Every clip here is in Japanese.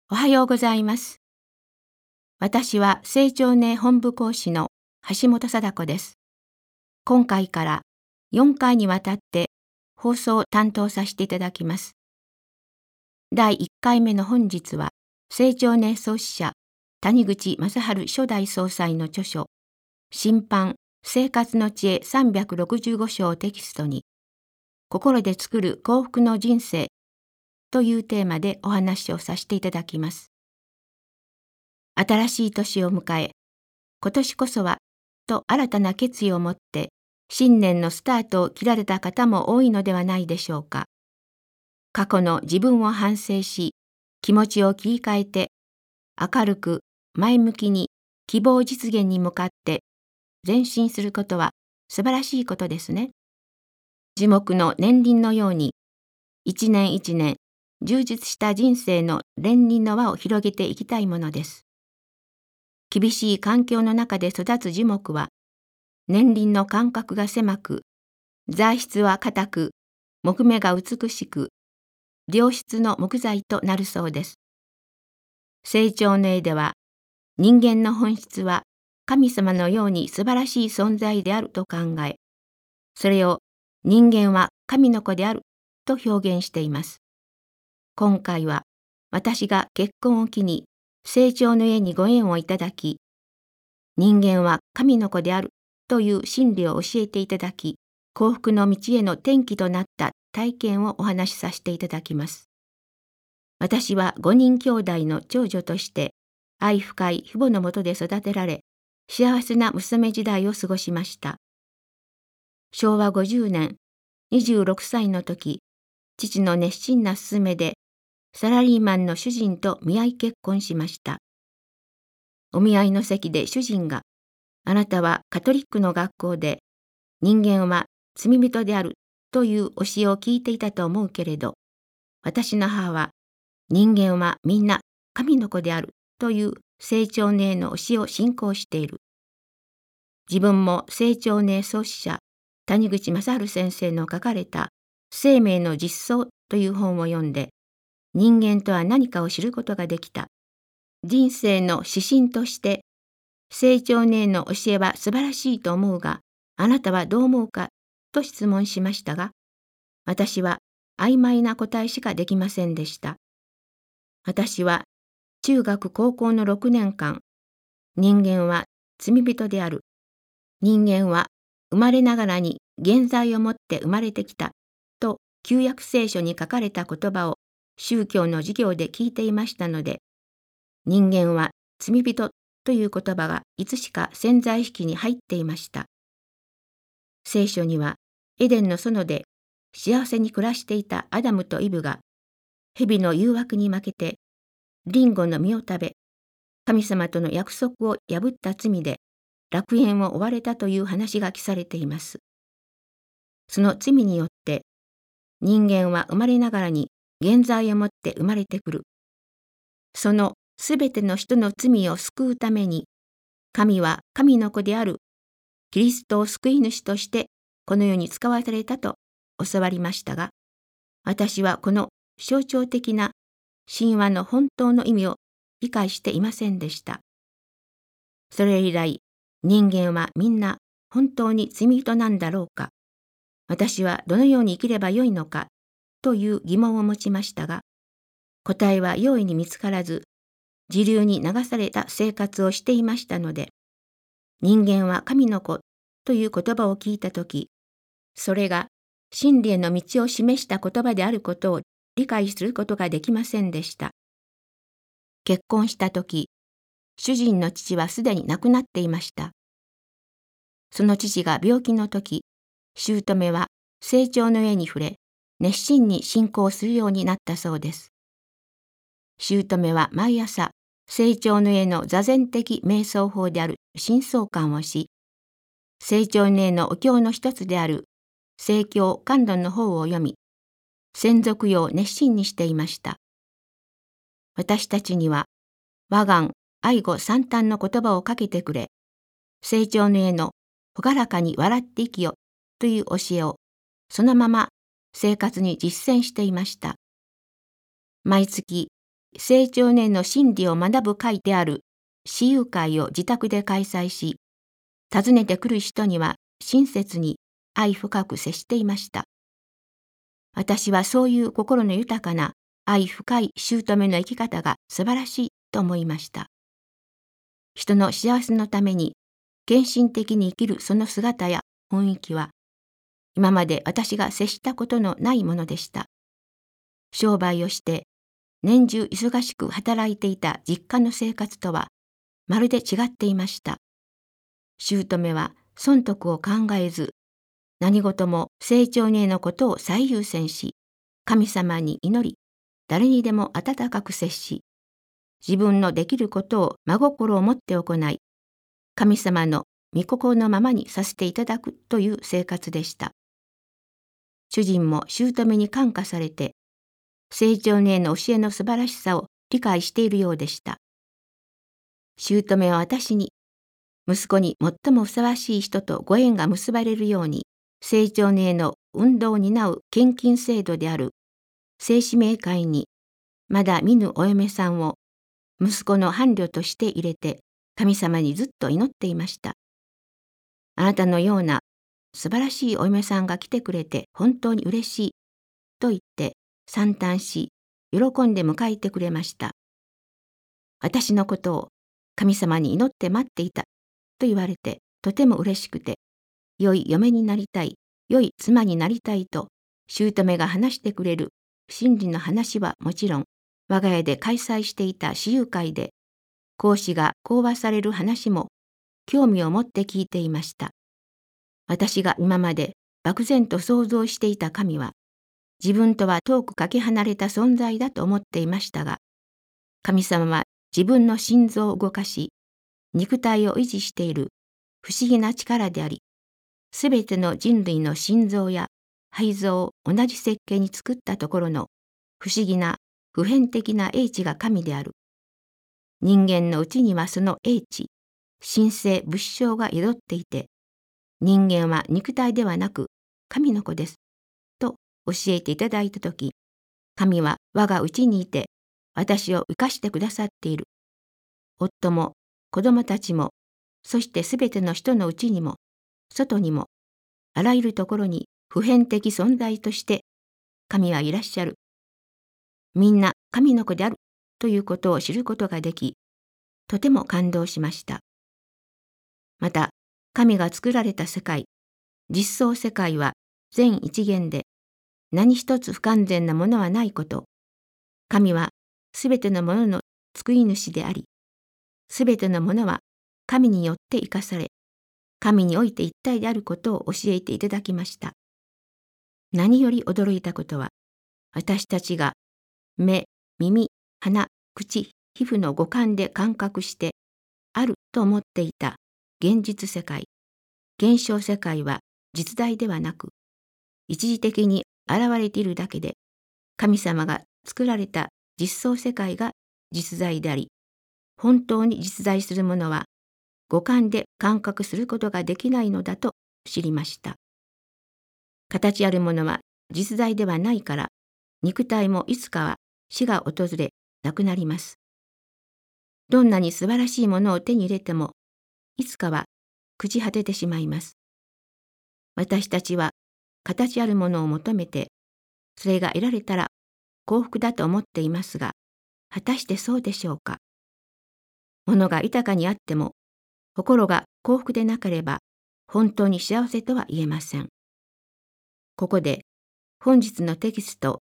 おはようございます。私は成長年本部講師の橋本貞子です。今回から4回にわたって放送を担当させていただきます。第1回目の本日は、成長年創始者谷口正治初代総裁の著書、新版生活の知恵365章をテキストに、心で作る幸福の人生というテーマでお話をさせていただきます。新しい年を迎え、今年こそはと新たな決意を持って新年のスタートを切られた方も多いのではないでしょうか。過去の自分を反省し、気持ちを切り替えて、明るく前向きに希望実現に向かって前進することは素晴らしいことですね。樹木の年輪のように、一年一年充実した人生の連輪の輪を広げていきたいものです。厳しい環境の中で育つ樹木は、年輪の間隔が狭く、材質は硬く、木目が美しく、良質の木材となるそうです。成長の絵では、人間の本質は神様のように素晴らしい存在であると考え、それを人間は神の子であると表現しています。今回は、私が結婚を機に、成長の家にご縁をいただき、人間は神の子であるという真理を教えていただき、幸福の道への転機となった体験をお話しさせていただきます。私は5人兄弟の長女として、愛深い父母のもとで育てられ、幸せな娘時代を過ごしました。昭和50年、26歳の時、父の熱心な勧めで、サラリーマンの主人と見合い結婚しました。お見合いの席で主人が、あなたはカトリックの学校で、人間は罪人であるという教えを聞いていたと思うけれど、私の母は、人間はみんな神の子であるという成長年の教えを信仰している。自分も成長年創始者、谷口正治先生の書かれた生命の実相という本を読んで、人間とは何かを知ることができた。人生の指針として、成長年の教えは素晴らしいと思うが、あなたはどう思うかと質問しましたが、私は曖昧な答えしかできませんでした。私は中学高校の6年間、人間は罪人である。人間は生まれながらに原罪を持って生まれてきたと旧約聖書に書かれた言葉を宗教の授業で聞いていましたので、人間は罪人という言葉がいつしか潜在意識に入っていました。聖書にはエデンの園で幸せに暮らしていたアダムとイブが蛇の誘惑に負けてリンゴの実を食べ、神様との約束を破った罪で楽園を追われたという話が記されています。その罪によって人間は生まれながらに原罪を持って生まれてくる。そのすべての人の罪を救うために、神は神の子であるキリストを救い主としてこの世に使わされたと教わりましたが、私はこの象徴的な神話の本当の意味を理解していませんでした。それ以来、人間はみんな本当に罪人なんだろうか、私はどのように生きればよいのかという疑問を持ちましたが、答えは容易に見つからず、時流に流された生活をしていましたので、人間は神の子という言葉を聞いたとき、それが真理への道を示した言葉であることを理解することができませんでした。結婚したとき、主人の父はすでに亡くなっていました。その父が病気のとき、姑は成長の絵に触れ、熱心に信仰するようになったそうです。姑は毎朝、成長の絵の座禅的瞑想法である深層観をし、成長の絵のお経の一つである聖教観論の方を読み、先祖供養を熱心にしていました。私たちには、我願愛護三端の言葉をかけてくれ、成長の絵の朗らかに笑って生きよという教えを、そのまま生活に実践していました。毎月、 成長年の真理を学ぶ会である私有会を自宅で開催し、訪ねてくる人には親切に愛深く接していました。私はそういう心の豊かな愛深い姑の生き方が素晴らしいと思いました。人の幸せのために献身的に生きるその姿や雰囲気は、今まで私が接したことのないものでした。商売をして年中忙しく働いていた実家の生活とはまるで違っていました。姑は損得を考えず、何事も成長にのことを最優先し、神様に祈り、誰にでも温かく接し、自分のできることを真心を持って行い、神様の御心のままにさせていただくという生活でした。主人も姑に感化されて、成長にの教えの素晴らしさを理解しているようでした。姑は私に、息子に最もふさわしい人とご縁が結ばれるように、成長にの運動を担う献金制度である聖使命会に、まだ見ぬお嫁さんを息子の伴侶として入れて、神様にずっと祈っていました。あなたのような素晴らしいお嫁さんが来てくれて本当に嬉しいと言って賛嘆し、喜んで迎えてくれました。私のことを神様に祈って待っていたと言われてとても嬉しくて、良い嫁になりたい、良い妻になりたいと姑が話してくれる真理の話はもちろん、我が家で開催していた私有会で講師が講話される話も興味を持って聞いていました。私が今まで漠然と想像していた神は、自分とは遠くかけ離れた存在だと思っていましたが、神様は自分の心臓を動かし、肉体を維持している不思議な力であり、すべての人類の心臓や肺臓を同じ設計に作ったところの不思議な普遍的な英知が神である。人間のうちにはその英知、神聖仏性が宿っていて、人間は肉体ではなく神の子ですと教えていただいたとき、神は我がうちにいて私を生かしてくださっている。夫も子供たちも、そしてすべての人のうちにも外にも、あらゆるところに普遍的存在として神はいらっしゃる。みんな神の子であるということを知ることができ、とても感動しました。また、神が作られた世界、実相世界は全一元で、何一つ不完全なものはないこと。神はすべてのものの作り主であり、すべてのものは神によって生かされ、神において一体であることを教えていただきました。何より驚いたことは、私たちが目、耳、鼻、口、皮膚の五感で感覚してあると思っていた現実世界、現象世界は実在ではなく、一時的に現れているだけで、神様が作られた実相世界が実在であり、本当に実在するものは五感で感覚することができないのだと知りました。形あるものは実在ではないから、肉体もいつかは死が訪れなくなります。どんなに素晴らしいものを手に入れても、いつかは朽ち果ててしまいます。私たちは形あるものを求めて、それが得られたら幸福だと思っていますが、果たしてそうでしょうか。物が豊かにあっても、心が幸福でなければ、本当に幸せとは言えません。ここで、本日のテキスト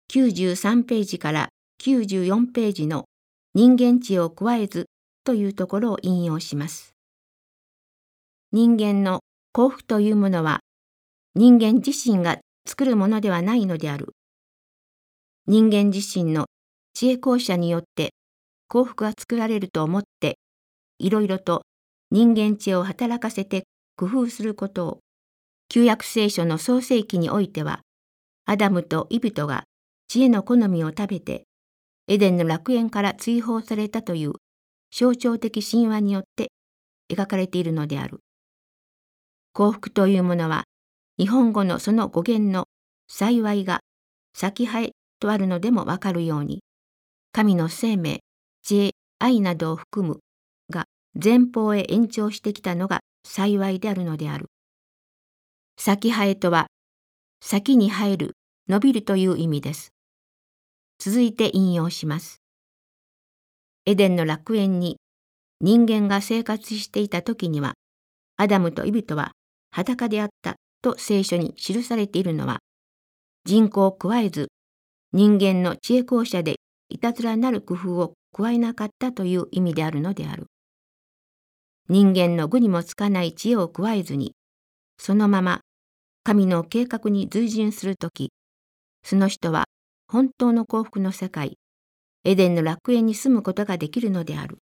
93ページから94ページの人間知を加えずというところを引用します。人間の幸福というものは、人間自身が作るものではないのである。人間自身の知恵巧者によって幸福が作られると思って、いろいろと人間知恵を働かせて工夫することを、旧約聖書の創世記においては、アダムとイブとが知恵の好みを食べて、エデンの楽園から追放されたという象徴的神話によって描かれているのである。幸福というものは、日本語のその語源の幸いが先生えとあるのでもわかるように、 神の生命、知恵、愛などを含むが前方へ延長してきたのが幸いであるのである。先生えとは、先に生える、伸びるという意味です。続いて引用します。エデンの楽園に人間が生活していた時には、アダムとイブとは裸であったと聖書に記されているのは、人口を加えず、人間の知恵巧者でいたずらなる工夫を加えなかったという意味であるのである。人間の具にもつかない知恵を加えずに、そのまま神の計画に随順するとき、その人は本当の幸福の世界、エデンの楽園に住むことができるのである。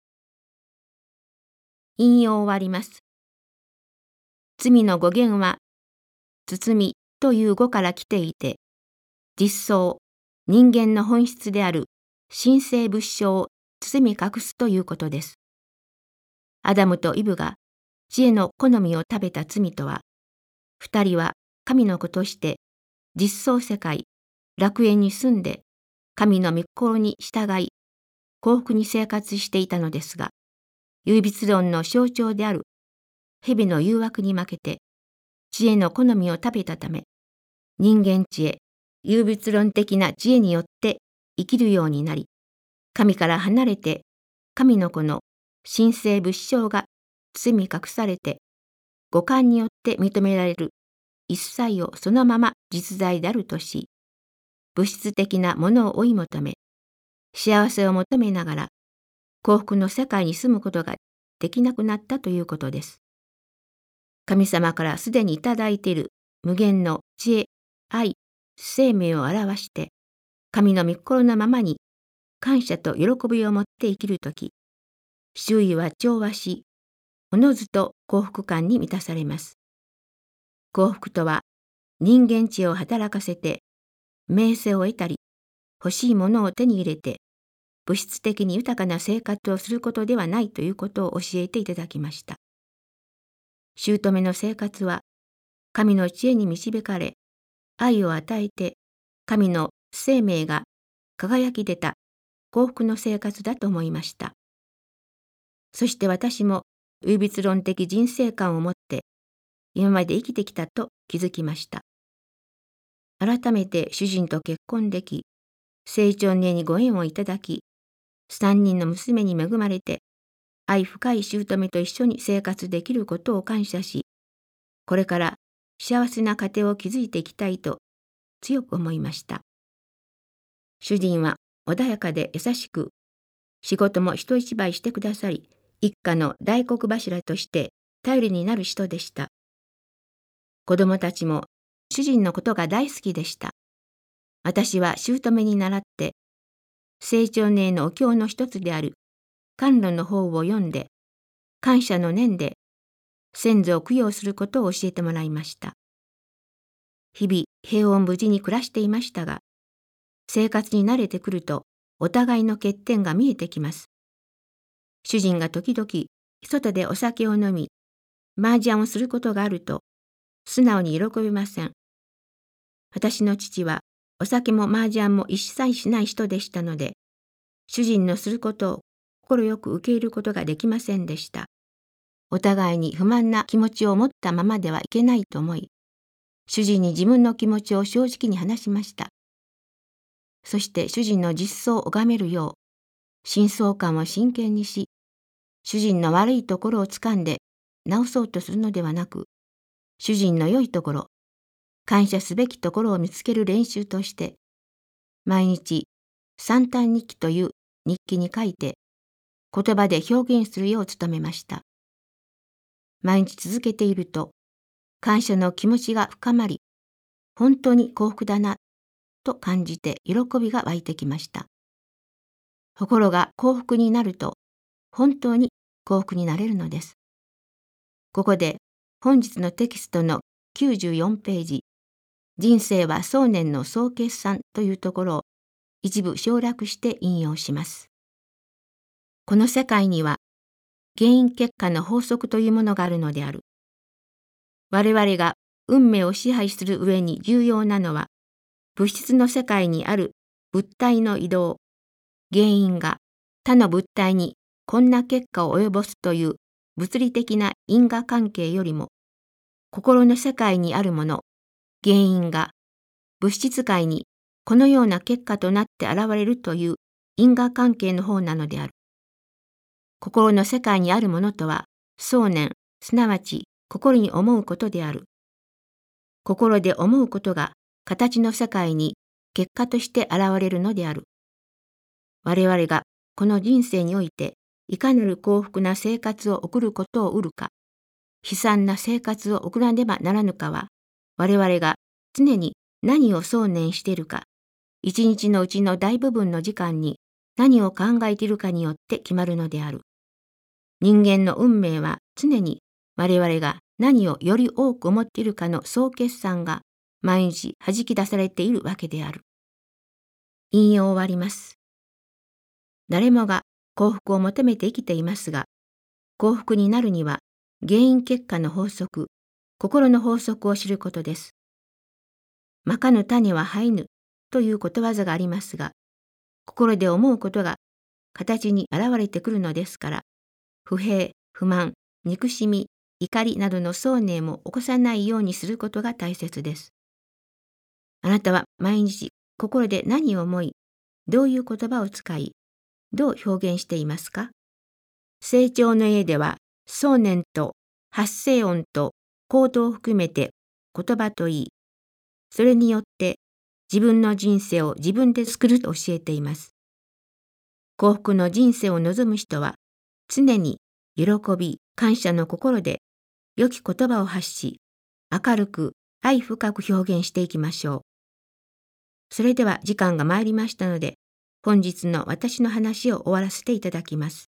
引用終わります。罪の語源は、包みという語から来ていて、実相、人間の本質である神聖物証を包み隠すということです。アダムとイブが知恵の好みを食べた罪とは、二人は神の子として実相世界、楽園に住んで神の御心に従い幸福に生活していたのですが、唯物論の象徴である蛇の誘惑に負けて知恵の好みを食べたため、人間知恵、唯物論的な知恵によって生きるようになり、神から離れて神の子の神聖物証が包み隠されて、五感によって認められる一切をそのまま実在であるとし、物質的なものを追い求め、幸せを求めながら幸福の世界に住むことができなくなったということです。神様からすでにいただいている無限の知恵、愛、生命を表して、神の御心のままに感謝と喜びを持って生きるとき、周囲は調和し、おのずと幸福感に満たされます。幸福とは、人間知恵を働かせて、名声を得たり、欲しいものを手に入れて、物質的に豊かな生活をすることではないということを教えていただきました。姑の生活は、神の知恵に導かれ、愛を与えて、神の生命が輝き出た幸福の生活だと思いました。そして私も唯物論的人生観を持って今まで生きてきたと気づきました。改めて主人と結婚でき、成長年にご縁をいただき、3人の娘に恵まれて、愛深い姑と一緒に生活できることを感謝し、これから幸せな家庭を築いていきたいと強く思いました。主人は穏やかで優しく、仕事も人一倍してくださり、一家の大黒柱として頼りになる人でした。子供たちも主人のことが大好きでした。私は姑に倣って、成長年のお経の一つである甘露の方を読んで、感謝の念で先祖を供養することを教えてもらいました。日々平穏無事に暮らしていましたが、生活に慣れてくるとお互いの欠点が見えてきます。主人が時々外でお酒を飲み、麻雀をすることがあると素直に喜びません。私の父はお酒も麻雀も一切しない人でしたので、主人のすることを快く受け入れることができませんでした。お互いに不満な気持ちを持ったままではいけないと思い、主人に自分の気持ちを正直に話しました。そして主人の実相を拝めるよう、深層感を真剣にし、主人の悪いところをつかんで直そうとするのではなく、主人の良いところ、感謝すべきところを見つける練習として、毎日三嘆日記という日記に書いて、言葉で表現するよう努めました。毎日続けていると、感謝の気持ちが深まり、本当に幸福だな、と感じて喜びが湧いてきました。心が幸福になると、本当に幸福になれるのです。ここで本日のテキストの94ページ、人生は想念の総決算というところを一部省略して引用します。この世界には原因結果の法則というものがあるのである。我々が運命を支配する上に重要なのは、物質の世界にある物体の移動、 原因が他の物体にこんな結果を及ぼすという物理的な因果関係よりも、心の世界にあるもの、原因が物質界にこのような結果となって現れるという因果関係の方なのである。心の世界にあるものとは、想念、すなわち心に思うことである。心で思うことが形の世界に結果として現れるのである。我々がこの人生においていかなる幸福な生活を送ることを得るか、悲惨な生活を送らねばならぬかは、我々が常に何を想念しているか、一日のうちの大部分の時間に何を考えているかによって決まるのである。人間の運命は常に我々が何をより多く思っているかの総決算が毎日弾き出されているわけである。引用終わります。誰もが幸福を求めて生きていますが、幸福になるには原因結果の法則、心の法則を知ることです。まかぬ種は生えぬということわざがありますが、心で思うことが形に現れてくるのですから、不平、不満、憎しみ、怒りなどの想念も起こさないようにすることが大切です。あなたは毎日心で何を思い、どういう言葉を使い、どう表現していますか？成長の家では、想念と発声音と行動を含めて言葉といい、それによって自分の人生を自分で作ると教えています。幸福の人生を望む人は、常に喜び、感謝の心で良き言葉を発し、明るく愛深く表現していきましょう。それでは時間が参りましたので、本日の私の話を終わらせていただきます。